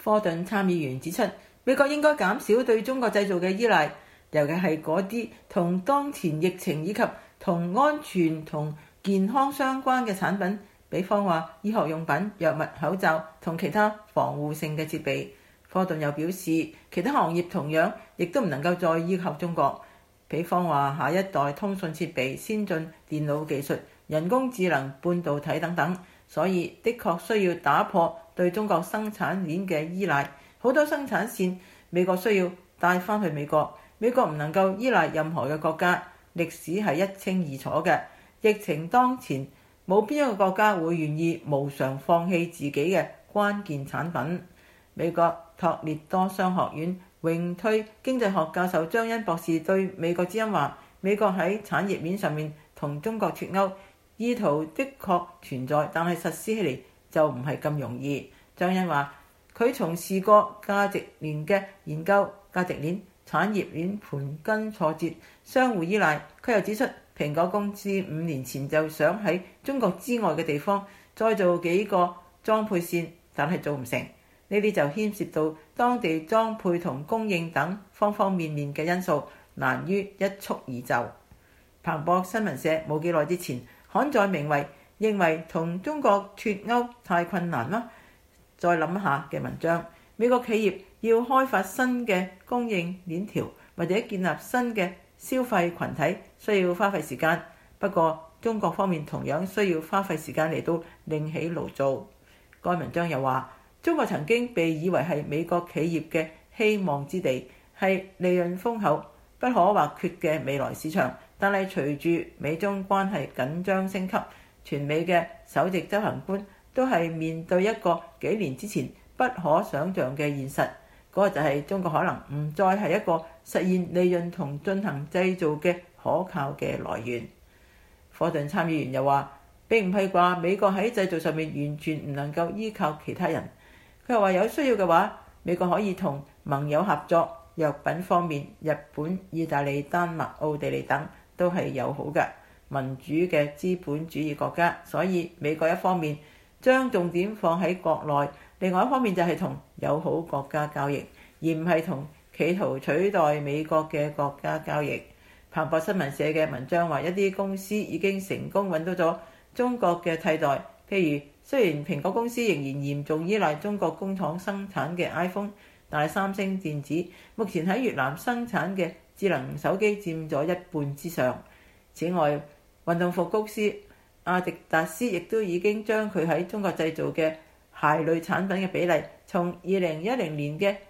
科頓參議員指出，美國應該減少對中國製造嘅依賴，尤其係嗰啲同當前疫情以及同安全同健康相關嘅產品，比方話醫學用品、藥物、口罩同其他防護性嘅設備。科頓又表示，其他行業同樣亦都唔能夠再依靠中國，比方話下一代通訊設備、先進電腦技術、人工智能、半導體等等。所以的確需要打破對中國生產鏈嘅依賴，好多生產線美國需要帶返去美國，美國唔能夠依賴任何嘅國家。歷史係一清二楚嘅，疫情當前冇邊一個國家會願意無償放棄自己嘅關鍵產品。美國托列多商學院榮退經濟學教授張欣博士對美國之音話：美國喺產業鏈上面同中國脫鈎意圖的確存在，但係實施起嚟就唔係咁容易。張欣話：佢從事過價值鏈嘅研究，價值鏈、產業鏈盤根錯節、相互依賴。佢又指出，蘋果公司5年前就想喺中國之外嘅地方再做幾個裝配線，但係做唔成。呢啲就牽涉到當地裝配同供應等方方面面嘅因素，難於一蹴而就。彭博新聞社冇幾耐之前刊載名為認為同中國脫鈎太困難啦，再諗下嘅文章。美國企業要開發新嘅供應鏈條或者建立新嘅消費群體，需要花費時間。不過中國方面同樣需要花費時間嚟到另起爐灶。該文章又話，中國曾經被以為係美國企業嘅希望之地，係利潤豐厚、不可或缺嘅未來市場。但係隨住美中關係緊張升級，全美嘅首席執行官都係面對一個幾年之前不可想像嘅現實，嗰個就係中國可能唔再係一個實現利潤同進行製造嘅可靠嘅來源。科頓參議員又話：並唔係話美國喺製造上面完全唔能夠依靠其他人。佢又話有需要嘅話，美國可以同盟友合作，藥品方面，日本、意大利、丹麥、奧地利等都係友好嘅民主嘅資本主義國家，所以美國一方面將重點放喺國內，另外一方面就係同友好國家交易，而唔係同企圖取代美國嘅國家交易。彭博新聞社嘅文章話，一啲公司已經成功揾到咗中國嘅替代，譬如雖然蘋果公司仍然嚴重依賴中國工廠生產嘅 iPhone， 但係三星電子目前喺越南生產嘅智能手機佔咗一半之上。此外，運動服公司阿迪達斯亦都已經將佢喺中國製造嘅鞋類產品嘅比例從2010年嘅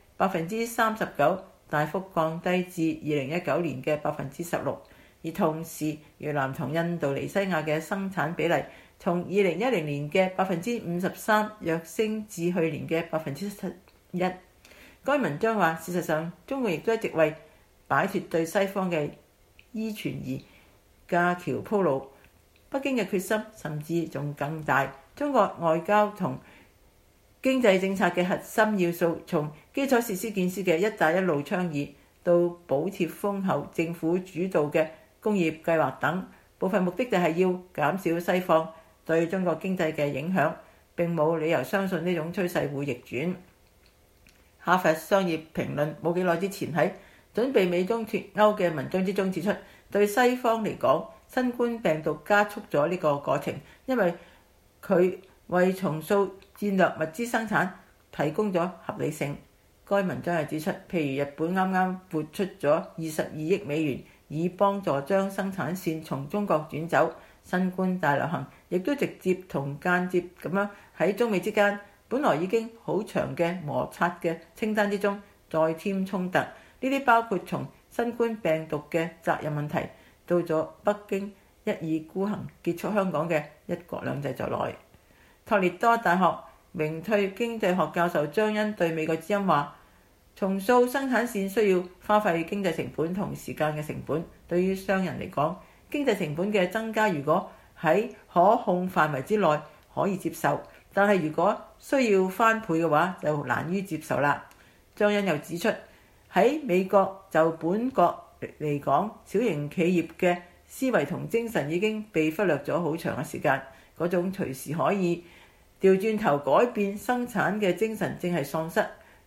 39%大幅降低至2019年嘅16%，而同時越南同印度尼西亞嘅生產比例從2010年嘅53%躍升至去年嘅71%。該文章話，事實上中國亦都一直為擺脫對西方嘅依存而架橋鋪路，北京嘅決心甚至仲更大。中國外交同經濟政策嘅核心要素，從基礎設施建設嘅一帶一路倡議到補貼豐厚政府主導嘅工業計劃等，部分目的就係要減少西方對中國經濟嘅影響，並冇理由相信呢種趨勢會逆轉。哈佛商業評論冇幾耐之前喺準備美中脫鈎嘅文章之中指出，對西方嚟講，新冠病毒加速咗呢個過程，因為佢為重塑戰略物資生產提供咗合理性。該文章又指出，譬如日本啱啱撥出咗22億美元，以幫助將生產線從中國轉走。新冠大流行亦都直接同間接咁樣喺中美之間本來已經好長嘅摩擦嘅清單之中再添衝突。呢啲包括從新冠病毒嘅責任問題，到咗北京一意孤行結束香港嘅一國兩制在內。托列多大學榮退經濟學教授張欣對美國之音話：重塑生產線需要花費經濟成本同時間嘅成本。對於商人嚟講，經濟成本嘅增加如果喺可控範圍之內可以接受，但係如果需要翻倍嘅話就難於接受啦。張欣又指出，喺美國就本國嚟講，小型企業嘅思維同精神已經被忽略咗好長嘅時間，嗰種隨時可以調轉頭改變生產嘅精神正係喪失。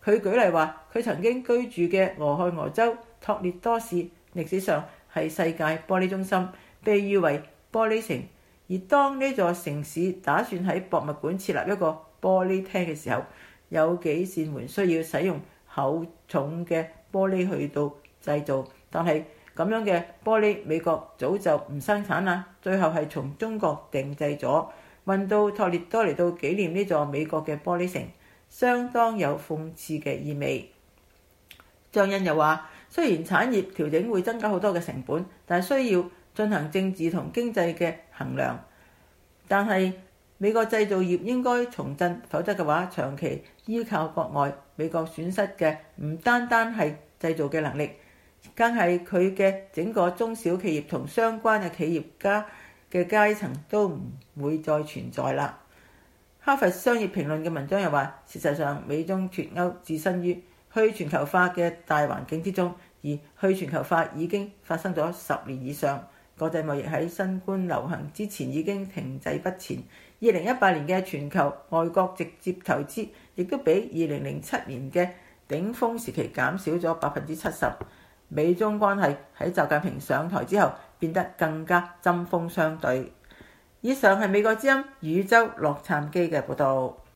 佢舉例話，佢曾經居住嘅俄亥俄州托列多市歷史上係世界玻璃中心，被譽為玻璃城。而當呢座城市打算喺博物館設立一個玻璃廳嘅時候，有幾扇門需要使用厚重嘅玻璃去到製造，但係咁樣嘅玻璃美國早就唔生產啦，最後係從中國訂製咗，運到托列多嚟到紀念呢座美國嘅玻璃城，相當有諷刺嘅意味。張欣又話，雖然產業調整會增加好多嘅成本，但係需要進行政治同經濟嘅衡量，但係美國製造業應該重振，否則嘅話長期依靠國外，美國損失嘅唔單單係製造嘅能力，更係佢嘅整個中小企業同相關嘅企業家嘅階層都唔會再存在啦。哈佛商業評論嘅文章又話，事實上美中脫歐置身於去全球化嘅大環境之中，而去全球化已經發生咗10年以上。國際貿易喺新冠流行之前已經停滯不前。2018年嘅全球外國直接投資亦都比2007年嘅頂峰時期減少咗70%。美中關係喺習近平上台之後變得更加針鋒相對。以上係美國之音宇宙洛杉磯嘅報導。